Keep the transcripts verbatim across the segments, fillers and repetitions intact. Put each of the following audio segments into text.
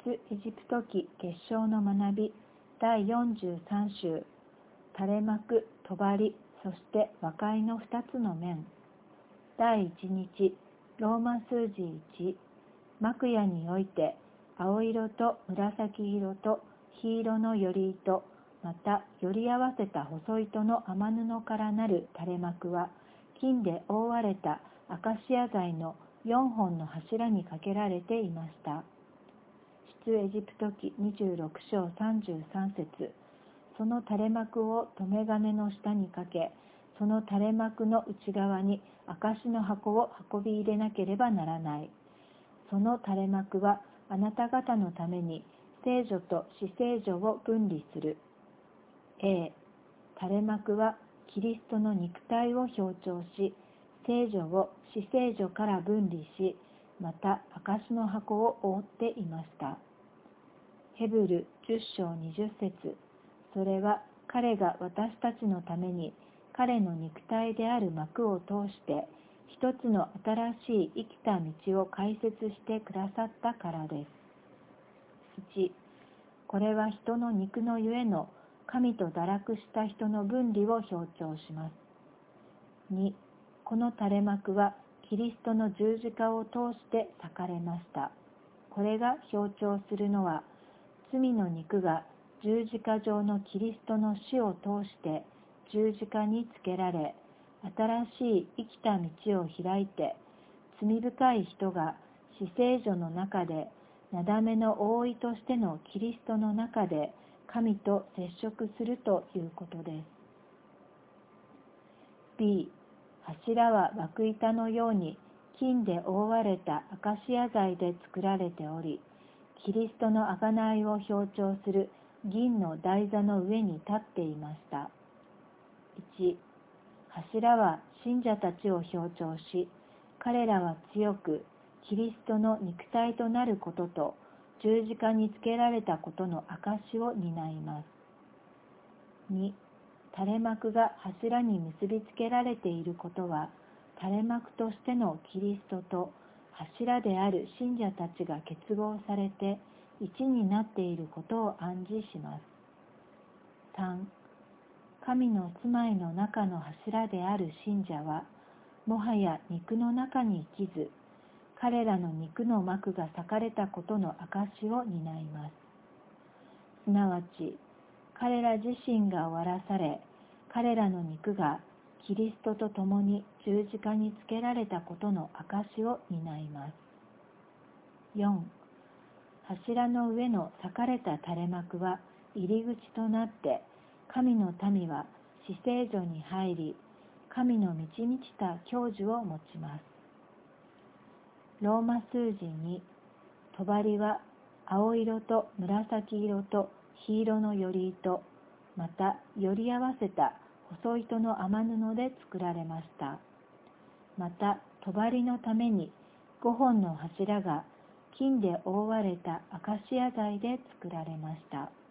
出エジプト記結晶の学びだいよんじゅうさん週、垂れ幕、帳、そして和解のふたつの面。だいいち日、ローマ数字いち、幕屋において青色と紫色と黄色のより糸、またより合わせた細糸の雨布からなる垂れ幕は、金で覆われたアカシア材のよんほんの柱にかけられていました。出エジプト記にじゅうろく章さんじゅうさん節。その垂れ幕を留め金の下にかけ、その垂れ幕の内側に証の箱を運び入れなければならない。その垂れ幕はあなた方のために聖女と至聖女を分離する。A、垂れ幕はキリストの肉体を表徴し、聖女を至聖女から分離し、また証の箱を覆っていました。ヘブルじゅっ章にじゅう節。それは彼が私たちのために彼の肉体である幕を通して一つの新しい生きた道を開設してくださったからです。いち、これは人の肉のゆえの神と堕落した人の分離を象徴します。に、この垂れ幕はキリストの十字架を通して裂かれました。これが象徴するのは、罪の肉が十字架上のキリストの死を通して十字架につけられ、新しい生きた道を開いて、罪深い人が至聖所の中で、なだめの覆いとしてのキリストの中で神と接触するということです。B、柱は枠板のように金で覆われたアカシア材で作られており、キリストの贖いを象徴する銀の台座の上に立っていました。いち、柱は信者たちを象徴し、彼らは強くキリストの肉体となることと十字架につけられたことの証を担います。に、垂れ幕が柱に結びつけられていることは、垂れ幕としてのキリストと柱である信者たちが結合されて一になっていることを暗示します。さん、神の住まいの中の柱である信者は、もはや肉の中に生きず、彼らの肉の幕が裂かれたことの証を担います。すなわち、彼ら自身が終わらされ、彼らの肉がキリストと共に十字架につけられたことの証を担います。よん、柱の上の裂かれた垂れ幕は入り口となって、神の民は至聖所に入り、神の満ち満ちた享受を持ちます。ローマ数字に、帳は青色と紫色と黄色のより糸、またより合わせた細糸の雨布で作られました。また帳のためにごほんの柱が金で覆われたアカシア材で作られました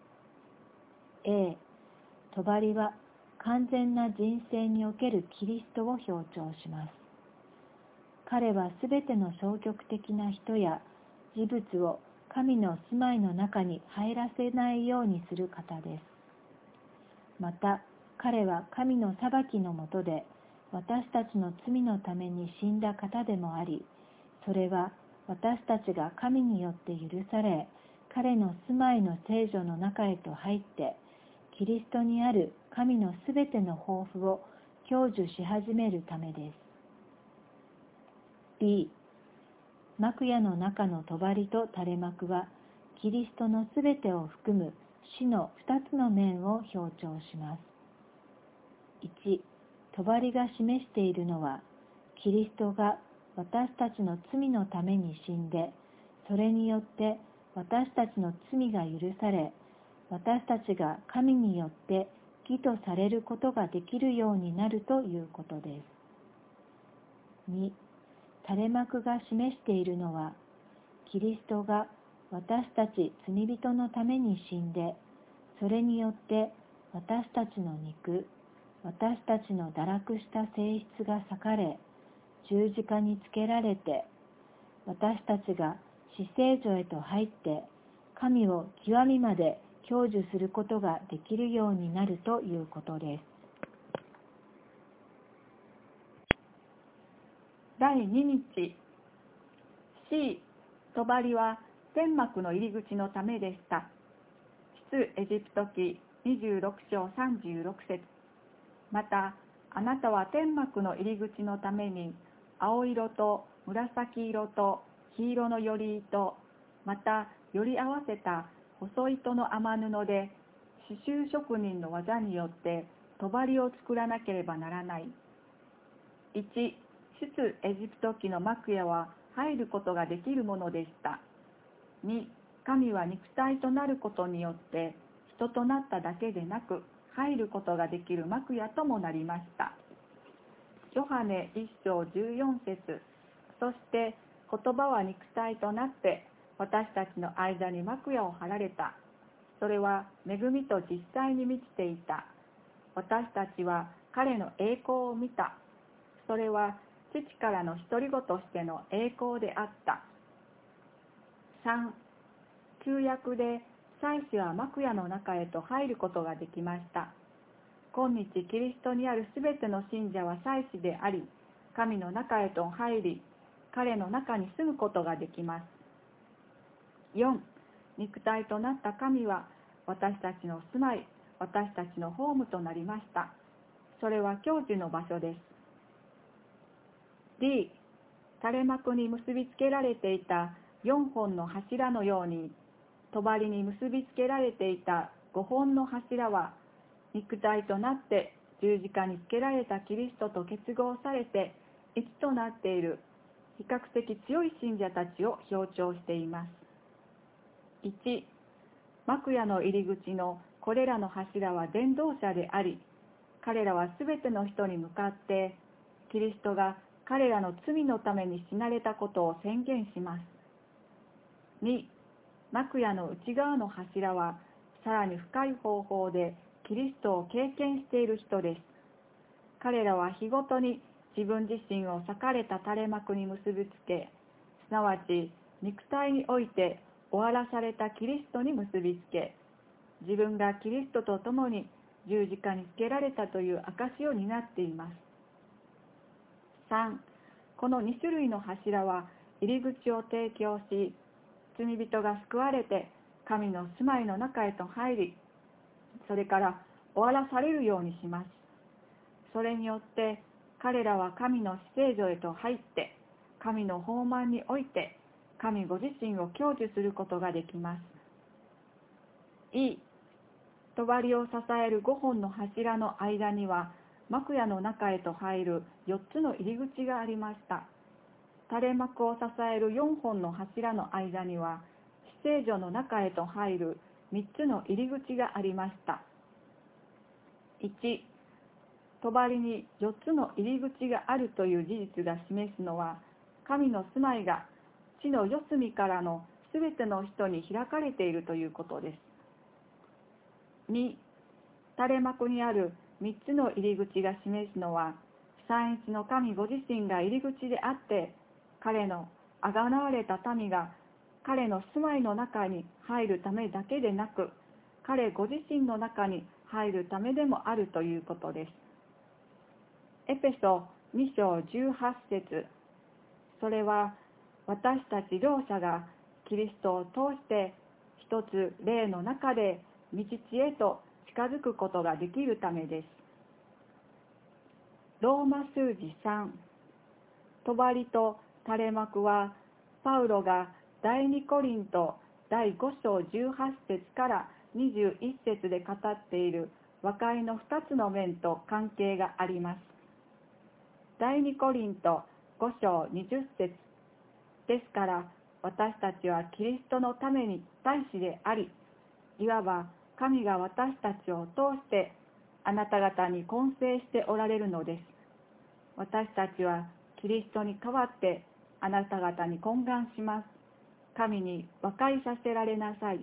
。A、帳は完全な人生におけるキリストを象徴します。彼はすべての消極的な人や事物を神の住まいの中に入らせないようにする方です。また、彼は神の裁きのもとで私たちの罪のために死んだ方でもあり、それは私たちが神によって許され、彼の住まいの聖所の中へと入って、キリストにある神のすべての豊富を享受し始めるためです。B、幕屋の中の帳と垂れ幕は、キリストのすべてを含む死の二つの面を表徴します。いち、帳が示しているのは、キリストが私たちの罪のために死んで、それによって私たちの罪が許され、私たちが神によって義とされることができるようになるということです。に、垂れ幕が示しているのは、キリストが私たち罪人のために死んで、それによって私たちの肉、私たちの堕落した性質が裂かれ、十字架につけられて、私たちが至聖所へと入って、 神を極みまで享受することができるようになるということです。 だいに日 C、 帳は天幕の入り口のためでした。出エジプト記にじゅうろく章さんじゅうろく節。また、あなたは天幕の入り口のために青色と紫色と黄色のより糸、またより合わせた細糸の雨布で刺繍職人の技によって帳を作らなければならない。いち、出エジプト記の幕屋は入ることができるものでした。に、神は肉体となることによって人となっただけでなく入ることができる幕屋ともなりました。ヨハネいち章じゅうよん節。そして言葉は肉体となって私たちの間に幕屋を張られた。それは恵みと実際に満ちていた。私たちは彼の栄光を見た。それは父からの独り子としての栄光であった。さん、旧約で祭司は幕屋の中へと入ることができました。今日キリストにあるすべての信者は祭司であり、神の中へと入り、彼の中に住むことができます。よん、肉体となった神は私たちの住まい、私たちのホームとなりました。それは教授の場所です。D、垂れ幕に結びつけられていたよんほんの柱のように、帳に結びつけられていたごほんの柱は、肉体となって十字架につけられたキリストと結合されて一となっている比較的強い信者たちを象徴しています。いち、幕屋の入り口のこれらの柱は伝道者であり、彼らはすべての人に向かってキリストが彼らの罪のために死なれたことを宣言します。に、幕屋の内側の柱はさらに深い方法でキリストを経験している人です。彼らは日ごとに自分自身を裂かれた垂れ幕に結びつけ、すなわち肉体において終わらされたキリストに結びつけ、自分がキリストと共に十字架につけられたという証を担っています。さん、このに種類の柱は入り口を提供し、罪人が救われて神の住まいの中へと入り、それから終わらされるようにします。それによって彼らは神の至聖所へと入って、神の宝満において神ご自身を享受することができます。E、帳を支えるごほんの柱の間には幕屋の中へと入るよっつの入り口がありました。垂れ幕を支えるよんほんの柱の間には至聖所の中へと入るみっつの入り口がありました。いち、帳によっつの入り口があるという事実が示すのは、神の住まいが地の四隅からのすべての人に開かれているということです。に、垂れ幕にあるみっつの入り口が示すのは、三一の神ご自身が入り口であって、彼のあがなわれた民が彼の住まいの中に入るためだけでなく、彼ご自身の中に入るためでもあるということです。エペソに章じゅうはち節。それは私たち両者がキリストを通して一つ霊の中で道地へと近づくことができるためです。ローマ数字さん。帳と垂れ幕はパウロが第二コリントだいご章じゅうはち節からにじゅういち節で語っている和解のふたつの面と関係があります。第二コリントご章にじゅう節。ですから私たちはキリストのために大使であり、いわば神が私たちを通してあなた方に混成しておられるのです。私たちはキリストに代わってあなた方に懇願します。神に和解させられなさい。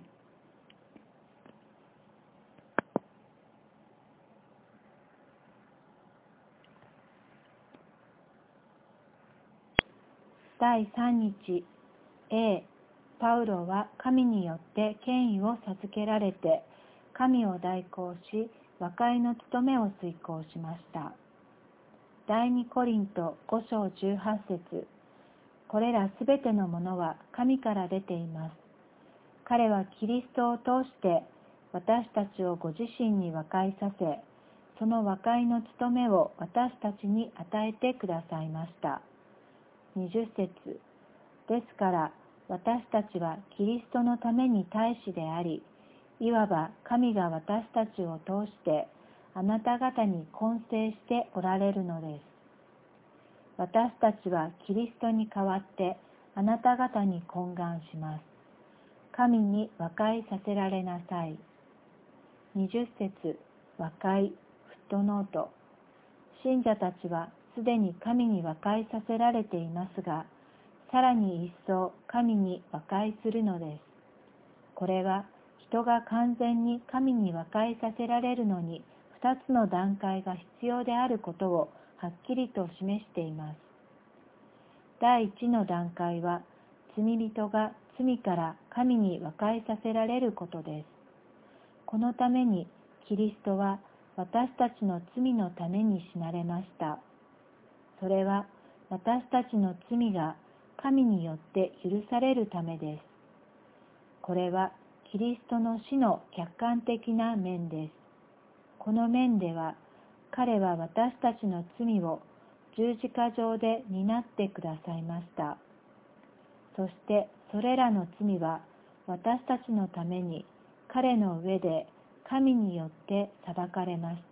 だいさん日 A、 パウロは神によって権威を授けられて、神を代行し、和解の務めを遂行しました。第二コリントご章じゅうはち節。これらすべてのものは神から出ています。彼はキリストを通して私たちをご自身に和解させ、その和解の務めを私たちに与えてくださいました。にじゅう節。ですから私たちはキリストのために大使であり、いわば神が私たちを通してあなた方に懇誠しておられるのです。私たちはキリストに代わってあなた方に懇願します。神に和解させられなさい。にじゅう節。和解、フットノート。信者たちはすでに神に和解させられていますが、さらに一層神に和解するのです。これは人が完全に神に和解させられるのに二つの段階が必要であることをはっきりと示しています。第一の段階は罪人が罪から神に和解させられることです。このためにキリストは私たちの罪のために死なれました。それは私たちの罪が神によって許されるためです。これはキリストの死の客観的な面です。この面では、彼は私たちの罪を十字架上で担ってくださいました。そしてそれらの罪は私たちのために彼の上で神によって裁かれました。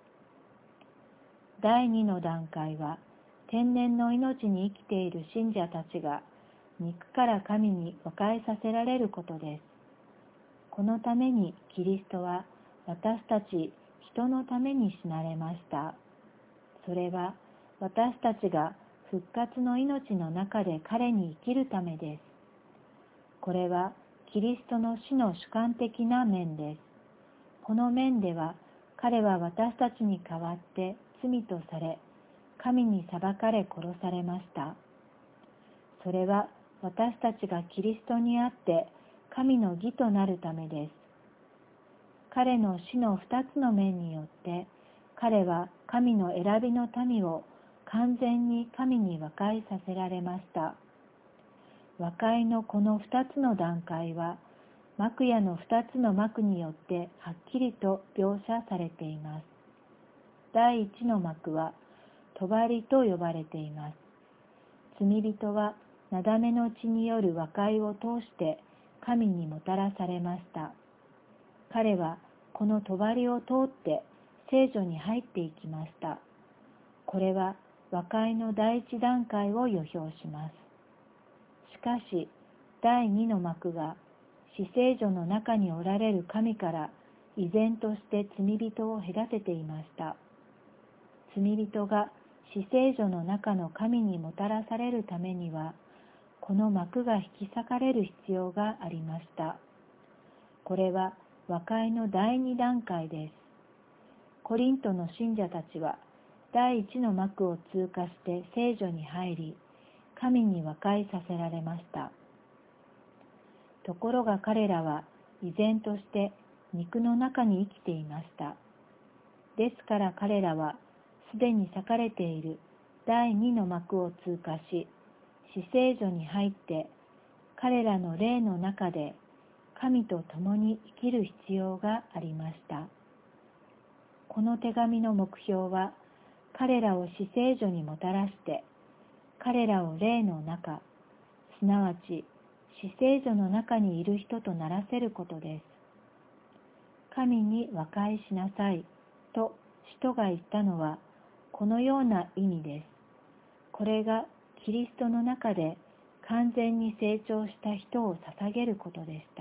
第二の段階は、天然の命に生きている信者たちが肉から神に和解させられることです。このためにキリストは私たち人のために死なれました。それは私たちが復活の命の中で彼に生きるためです。これはキリストの死の主観的な面です。この面では彼は私たちに代わって罪とされ、神に裁かれ殺されました。それは私たちがキリストにあって神の義となるためです。彼の死の二つの面によって、彼は神の選びの民を完全に神に和解させられました。和解のこの二つの段階は、幕屋の二つの幕によってはっきりと描写されています。第一の幕は、帳と呼ばれています。罪人は、なだめの血による和解を通して神にもたらされました。彼はこの帳を通って聖女に入っていきました。これは和解の第一段階を予表します。しかし、第二の幕が死聖女の中におられる神から依然として罪人を隔てていました。罪人が死聖女の中の神にもたらされるためには、この幕が引き裂かれる必要がありました。これは和解の第二段階です。コリントの信者たちは第一の幕を通過して聖女に入り、神に和解させられました。ところが彼らは依然として肉の中に生きていました。ですから彼らはすでに裂かれている第二の幕を通過し、死聖女に入って、彼らの霊の中で神と共に生きる必要がありました。この手紙の目標は、彼らを死聖女にもたらして、彼らを霊の中、すなわち死聖女の中にいる人とならせることです。神に和解しなさいと使徒が言ったのは、このような意味です。これがキリストの中で完全に成長した人を捧げることでした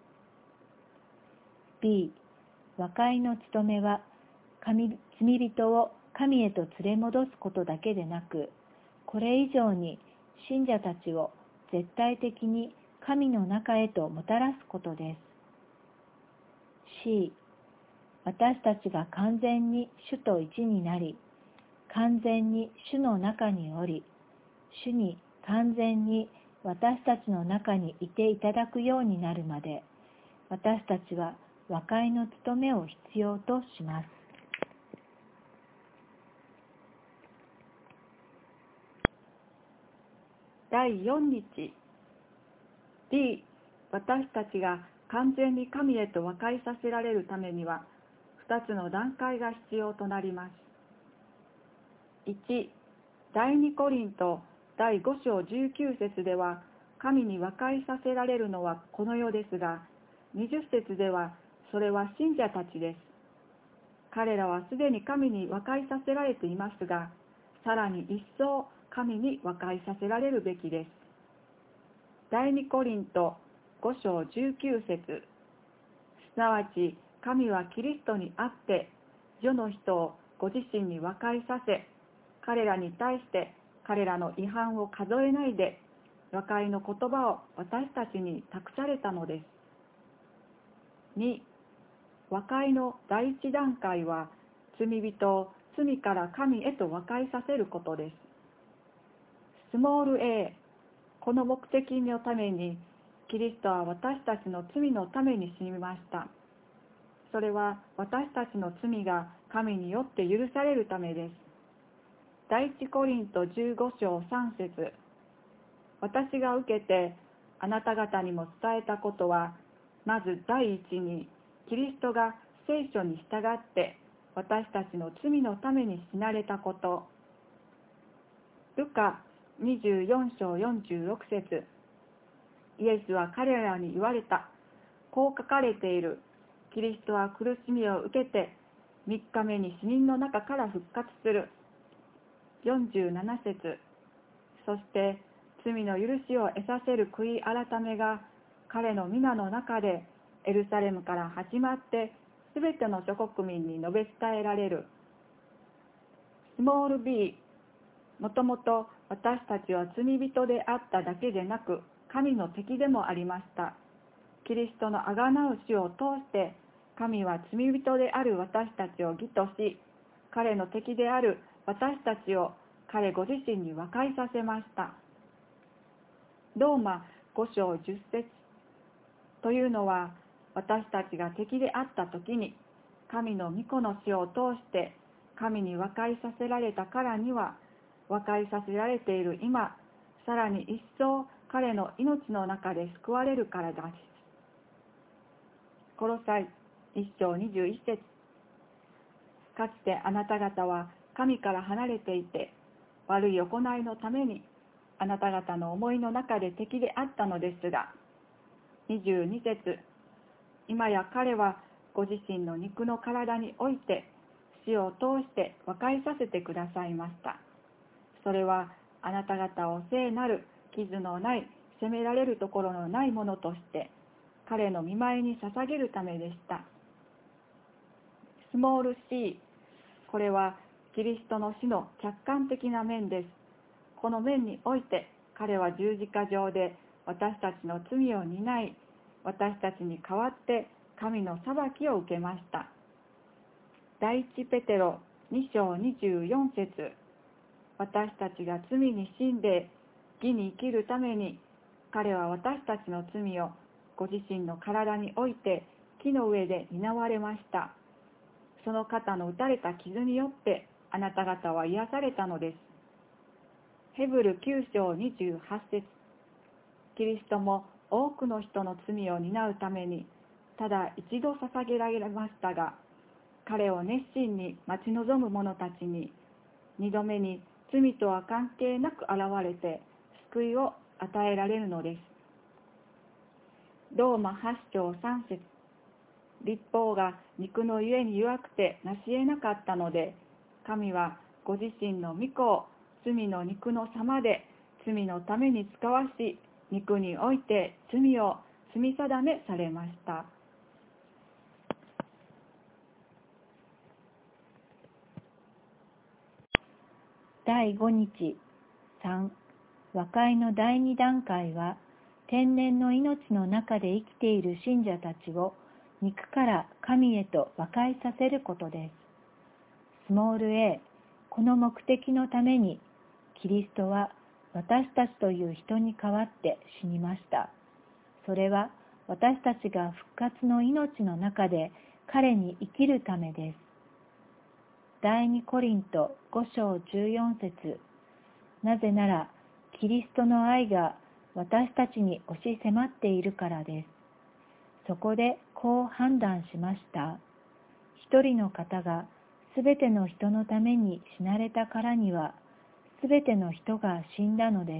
。B、和解の務めは神罪人を神へと連れ戻すことだけでなく、これ以上に信者たちを絶対的に神の中へともたらすことです。C、私たちが完全に主と一になり、完全に主の中におり、主に完全に私たちの中にいていただくようになるまで、私たちは和解の務めを必要とします。 だいよん日 D、 私たちが完全に神へと和解させられるためにはふたつの段階が必要となります。いち、だいにコリントだいご章じゅうきゅう節では、神に和解させられるのはこの世ですが、にじゅう節ではそれは信者たちです。彼らはすでに神に和解させられていますが、さらに一層神に和解させられるべきです。だいにコリントご章じゅうきゅう節、すなわち神はキリストにあって世の人をご自身に和解させ、彼らに対して彼らの違反を数えないで和解の言葉を私たちに託されたのです。に、和解の第一段階は罪人を罪から神へと和解させることです。スモール a、 この目的のためにキリストは私たちの罪のために死にました。それは私たちの罪が神によって許されるためです。だいいちコリントじゅうご章さん節、私が受けてあなた方にも伝えたことは、まず第一にキリストが聖書に従って私たちの罪のために死なれたこと。ルカにじゅうよん章よんじゅうろく節、イエスは彼らに言われた。こう書かれている。キリストは苦しみを受けてみっかめに死人の中から復活する。よんじゅうなな節、そして罪の許しを得させる悔い改めが彼の皆の中でエルサレムから始まってすべての諸国民に述べ伝えられる。スモール b、 もともと私たちは罪人であっただけでなく神の敵でもありました。キリストの贖う死を通して神は罪人である私たちを義とし、彼の敵である私たちを彼ご自身に和解させました。ローマご章じゅう節というのは、私たちが敵であった時に神の御子の死を通して神に和解させられたからには、和解させられている今、さらに一層彼の命の中で救われるからです。コロサイいち章にじゅういち節、かつてあなた方は神から離れていて、悪い行いのためにあなた方の思いの中で敵であったのですが、にじゅうに節、今や彼はご自身の肉の体において死を通して和解させてくださいました。それはあなた方を聖なる傷のない責められるところのないものとして彼の御前に捧げるためでした。スモール c、 これはキリストの死の客観的な面です。この面において彼は十字架上で私たちの罪を担い、私たちに代わって神の裁きを受けました。第一ペテロに章にじゅうよん節、私たちが罪に死んで義に生きるために、彼は私たちの罪をご自身の体において木の上で担われました。その方の打たれた傷によってあなた方は癒されたのです。ヘブルきゅう章にじゅうはち節、キリストも多くの人の罪を担うためにただ一度捧げられましたが、彼を熱心に待ち望む者たちに二度目に罪とは関係なく現れて救いを与えられるのです。ローマはち章さん節、律法が肉のゆえに弱くてなし得なかったので、神はご自身の御子を罪の肉の様で罪のために使わし、肉において罪を罪定めされました。 だいご日さん、和解の第二段階は、天然の命の中で生きている信者たちを肉から神へと和解させることです。スモール a、この目的のためにキリストは私たちという人に代わって死にました。それは私たちが復活の命の中で彼に生きるためです。第二コリントご章じゅうよん節。なぜなら、キリストの愛が私たちに押し迫っているからです。そこでこう判断しました。一人の方がすべての人のために死なれたからには、すべての人が死んだのです。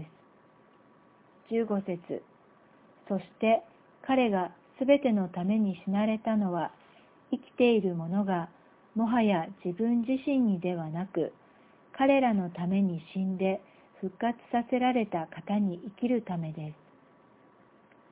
じゅうご節。そして彼がすべてのために死なれたのは、生きている者がもはや自分自身にではなく、彼らのために死んで復活させられた方に生きるためです。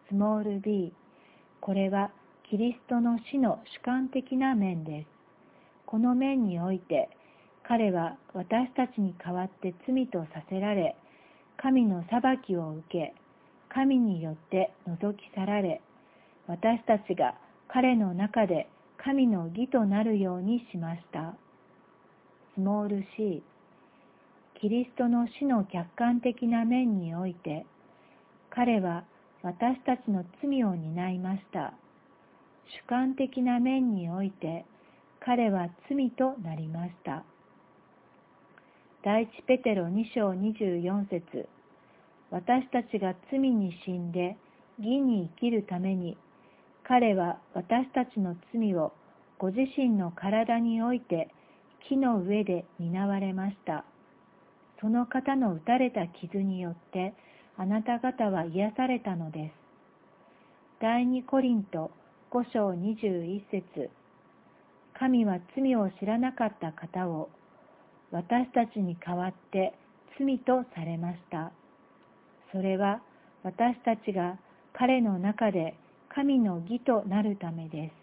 スモール b、これはキリストの死の主観的な面です。この面において、彼は私たちに代わって罪とさせられ、神の裁きを受け、神によって除き去られ、私たちが彼の中で神の義となるようにしました。スモール c、キリストの死の客観的な面において、彼は私たちの罪を担いました。主観的な面において、彼は罪となりました。第一ペテロに章にじゅうよん節。私たちが罪に死んで義に生きるために、彼は私たちの罪をご自身の体において木の上で担われました。その方の打たれた傷によってあなた方は癒されたのです。第二コリントご章にじゅういち節。神は罪を知らなかった方を私たちに代わって罪とされました。それは私たちが彼の中で神の義となるためです。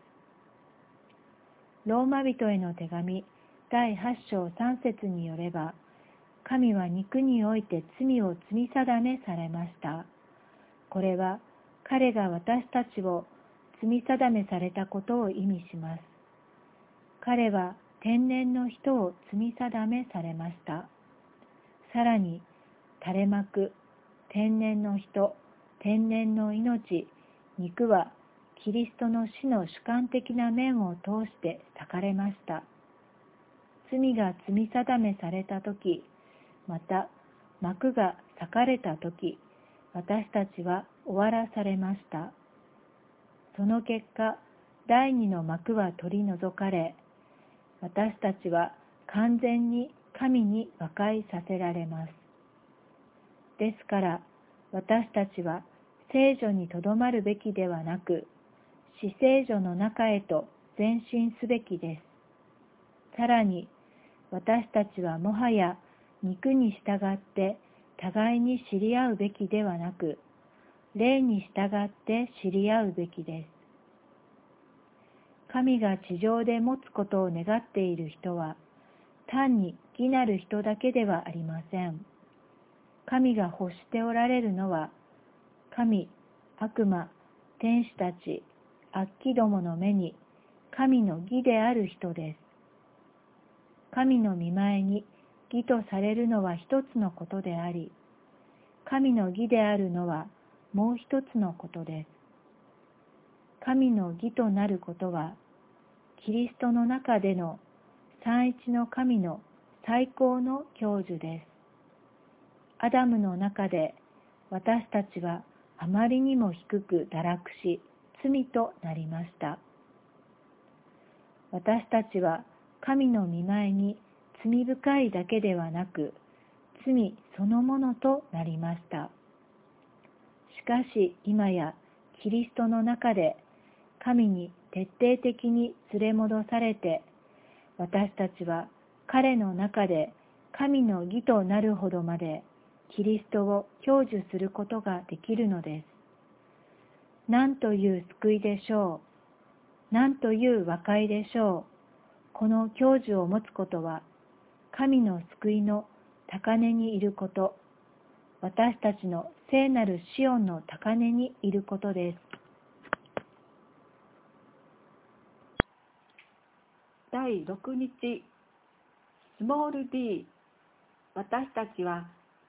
ローマ人への手紙第はち章さん節によれば、神は肉において罪を罪定めされました。これは彼が私たちを罪定めされたことを意味します。彼は天然の人を罪定めされました。さらに、垂れ幕、天然の人、天然の命、肉はキリストの死の主観的な面を通して裂かれました。罪が罪定めされたとき、また幕が裂かれたとき、私たちは終わらされました。その結果、第二の幕は取り除かれ、私たちは完全に神に和解させられます。ですから、私たちは聖女にとどまるべきではなく、死聖女の中へと前進すべきです。さらに、私たちはもはや肉に従って互いに知り合うべきではなく、霊に従って知り合うべきです。神が地上で持つことを願っている人は、単に義なる人だけではありません。神が欲しておられるのは、神、悪魔、天使たち、悪鬼どもの目に神の義である人です。神の御前に義とされるのは一つのことであり、神の義であるのはもう一つのことです。神の義となることは、キリストの中での三一の神の最高の享受です。アダムの中で私たちはあまりにも低く堕落し、罪となりました。私たちは神の御前に罪深いだけではなく、罪そのものとなりました。しかし今やキリストの中で神に徹底的に連れ戻されて、私たちは彼の中で神の義となるほどまでキリストを享受することができるのです。何という救いでしょう。何という和解でしょう。この享受を持つことは、神の救いの高根にいること、私たちの聖なるシオンの高根にいることです。 だいろくにち、スモール d、私たちは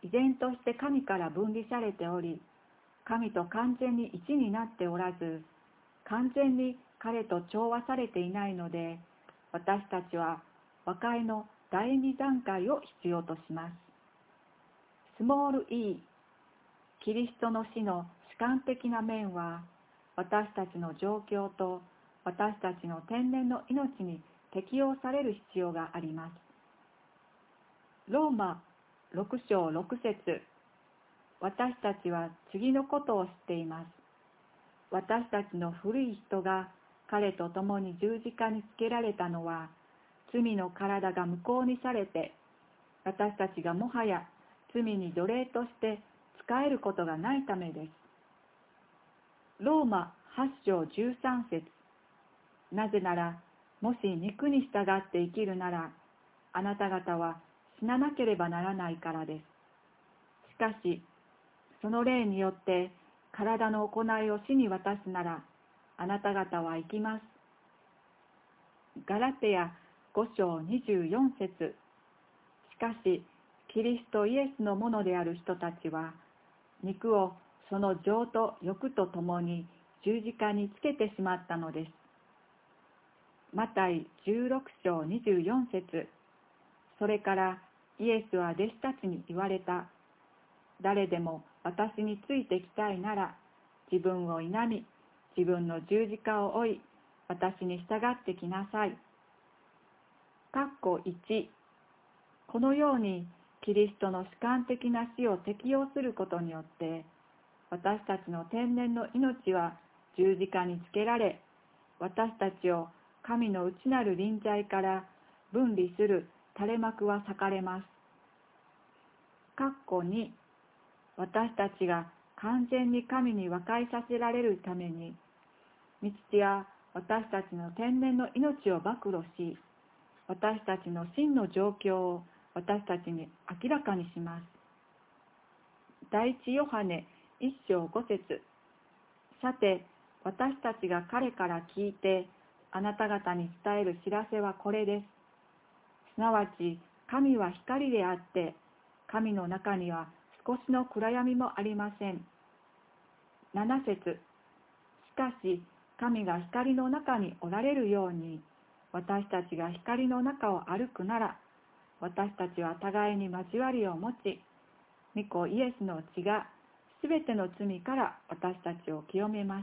依然として神から分離されており、神と完全に一になっておらず、完全に彼と調和されていないので、私たちは和解の第二段階を必要とします。スモール e、キリストの死の主観的な面は、私たちの状況と私たちの天然の命に適用される必要があります。ローマろく章ろく節、私たちは次のことを知っています。私たちの古い人が彼と共に十字架につけられたのは、罪の体が無効にされて、私たちがもはや罪に奴隷として仕えることがないためです。ローマはち章じゅうさん節、なぜなら、もし肉に従って生きるなら、あなた方は死ななければならないからです。しかし、その霊によって体の行いを死に渡すなら、あなた方は生きます。ガラテヤご章にじゅうよん節、しかし、キリストイエスのものである人たちは、肉をその情と欲とともに十字架につけてしまったのです。マタイじゅうろく章にじゅうよん節、それからイエスは弟子たちに言われた。誰でも私についてきたいなら、自分を否み、自分の十字架を追い、私に従ってきなさい。かっこいち、このようにキリストの主観的な死を適用することによって、私たちの天然の命は十字架につけられ、私たちを神の内なる臨在から分離する垂れ幕は裂かれます。かっこに、私たちが完全に神に和解させられるために、御父は私たちの天然の命を暴露し、私たちの真の状況を私たちに明らかにします。第一ヨハネ一章五節、さて、私たちが彼から聞いて、あなた方に伝える知らせはこれです。すなわち、神は光であって、神の中には少しの暗闇もありません。七節、しかし、神が光の中におられるように、私たちが光の中を歩くなら、私たちは互いに交わりを持ち、御子イエスの血がすべての罪から私たちを清めます。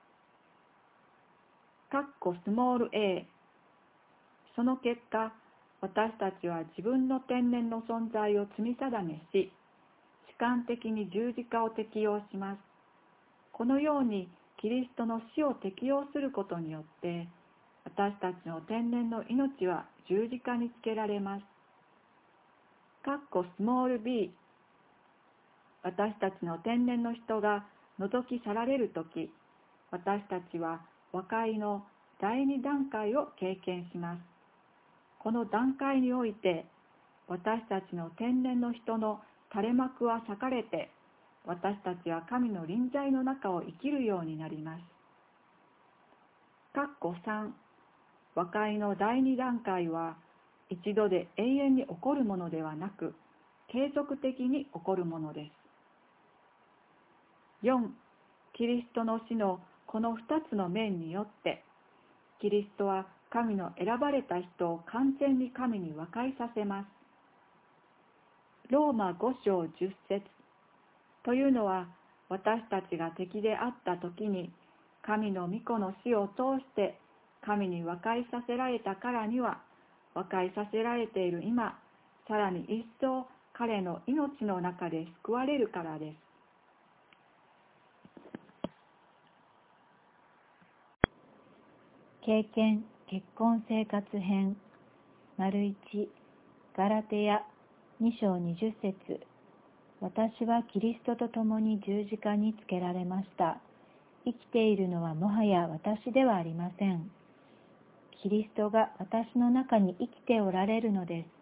かっこスモール a、その結果、私たちは自分の天然の存在を積み定めし、主観的に十字架を適用します。このようにキリストの死を適用することによって、私たちの天然の命は十字架につけられます。かっこスモール b、私たちの天然の人が除き去られるとき、私たちは和解の第二段階を経験します。この段階において、私たちの天然の人の垂れ幕は裂かれて、私たちは神の臨在の中を生きるようになります。かっこさん、和解の第二段階は、一度で永遠に起こるものではなく、継続的に起こるものです。よん、キリストの死のこの二つの面によって、キリストは神の選ばれた人を完全に神に和解させます。ローマご章じゅっ節というのは、私たちが敵であった時に、神の御子の死を通して神に和解させられたからには、和解させられている今、さらに一層彼の命の中で救われるからです。 経験結婚生活編丸いち、ガラテヤに章にじゅっ節、私はキリストと共に十字架につけられました。生きているのはもはや私ではありません。キリストが私の中に生きておられるのです。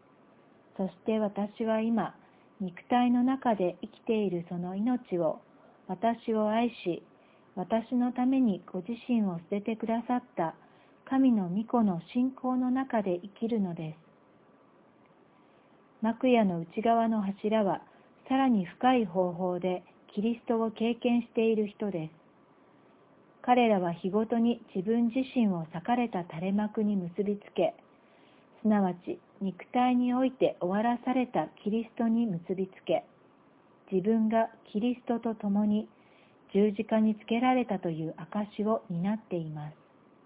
そして私は今、肉体の中で生きているその命を、私を愛し、私のためにご自身を捨ててくださった神の御子の信仰の中で生きるのです。幕屋の内側の柱はさらに深い方法でキリストを経験している人です。彼らは日ごとに自分自身を裂かれた垂れ幕に結びつけ、すなわち肉体において終わらされたキリストに結びつけ、自分がキリストと共に十字架につけられたという証を担っています。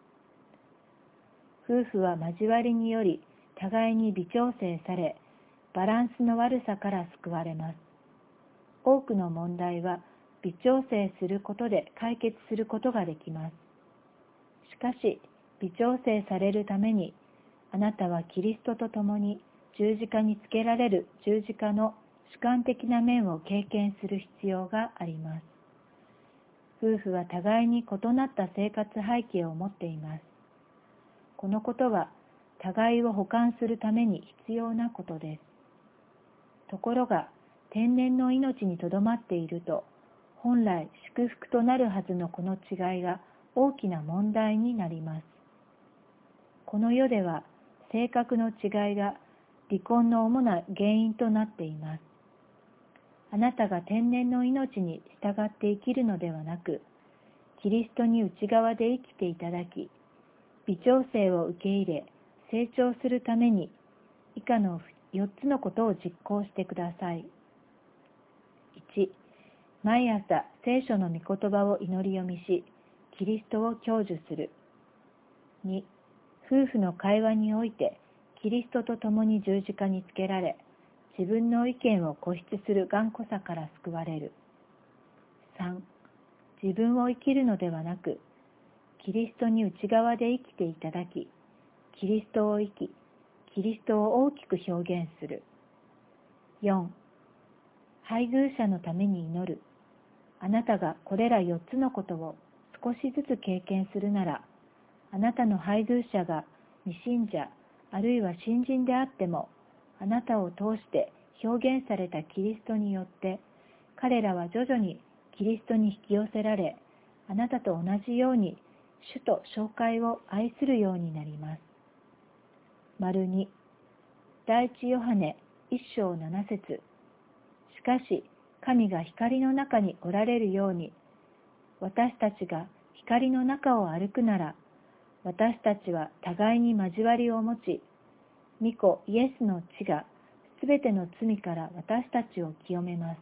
夫婦は交わりにより互いに微調整され、バランスの悪さから救われます。多くの問題は微調整することで解決することができます。しかし、微調整されるために、あなたはキリストと共に十字架につけられる十字架の主観的な面を経験する必要があります。夫婦は互いに異なった生活背景を持っています。このことは互いを補完するために必要なことです。ところが、天然の命にとどまっていると、本来祝福となるはずのこの違いが大きな問題になります。この世では性格の違いが離婚の主な原因となっています。あなたが天然の命に従って生きるのではなく、キリストに内側で生きていただき、微調整を受け入れ、成長するために、以下のよっつのことを実行してください。いち、毎朝聖書の御言葉を祈り読みし、キリストを享受する。に、夫婦の会話において、キリストと共に十字架につけられ、自分の意見を固執する頑固さから救われる。さん、自分を生きるのではなく、キリストに内側で生きていただき、キリストを生き、キリストを大きく表現する。よん、配偶者のために祈る。あなたがこれらよっつのことを少しずつ経験するなら、あなたの配偶者が未信者あるいは信心であっても、あなたを通して表現されたキリストによって、彼らは徐々にキリストに引き寄せられ、あなたと同じように主と教会を愛するようになります。丸に、第一ヨハネ一章七節。しかし、神が光の中におられるように、私たちが光の中を歩くなら、私たちは互いに交わりを持ち、御子イエスの血がすべての罪から私たちを清めます。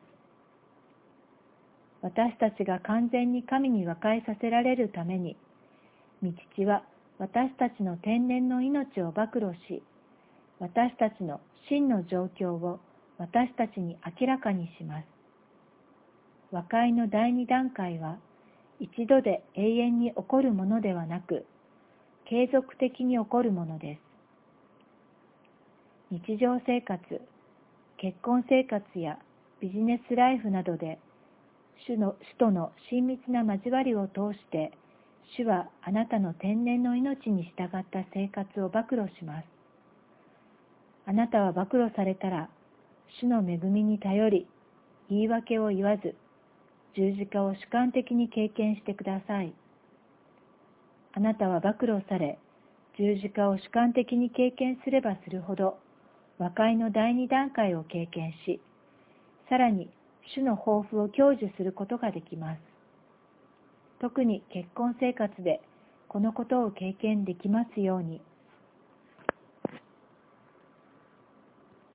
私たちが完全に神に和解させられるために、御父は私たちの天然の命を暴露し、私たちの真の状況を私たちに明らかにします。和解の第二段階は、一度で永遠に起こるものではなく、継続的に起こるものです。日常生活、結婚生活やビジネスライフなどで、主の主との親密な交わりを通して、主はあなたの天然の命に従った生活を暴露します。あなたは暴露されたら、主の恵みに頼り、言い訳を言わず、十字架を主観的に経験してください。あなたは暴露され、十字架を主観的に経験すればするほど、和解の第二段階を経験し、さらに主の抱負を享受することができます。特に結婚生活でこのことを経験できますように。